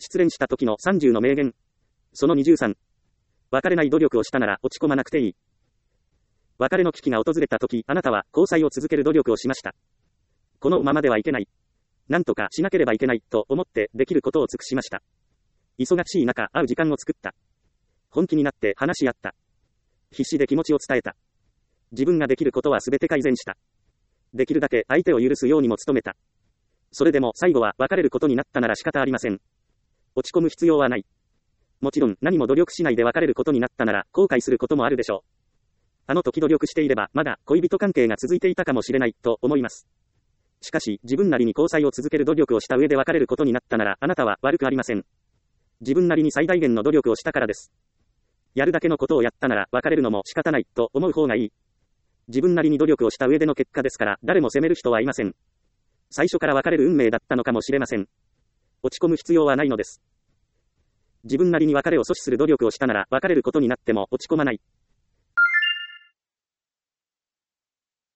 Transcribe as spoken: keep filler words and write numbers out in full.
失恋した時のさんじゅうの名言。そのにじゅうさん。別れない努力をしたなら落ち込まなくていい。別れの危機が訪れた時、あなたは交際を続ける努力をしました。このままではいけない。なんとかしなければいけないと思ってできることを尽くしました。忙しい中、会う時間を作った。本気になって話し合った。必死で気持ちを伝えた。自分ができることはすべて改善した。できるだけ相手を許すようにも努めた。それでも最後は別れることになったなら仕方ありません。落ち込む必要はない。もちろん何も努力しないで別れることになったなら後悔することもあるでしょう。あの時努力していればまだ恋人関係が続いていたかもしれないと思います。しかし自分なりに交際を続ける努力をした上で別れることになったならあなたは悪くありません。自分なりに最大限の努力をしたからです。やるだけのことをやったなら別れるのも仕方ないと思う方がいい。自分なりに努力をした上での結果ですから誰も責める人はいません。最初から別れる運命だったのかもしれません。落ち込む必要はないのです。自分なりに別れを阻止する努力をしたなら別れることになっても落ち込まない。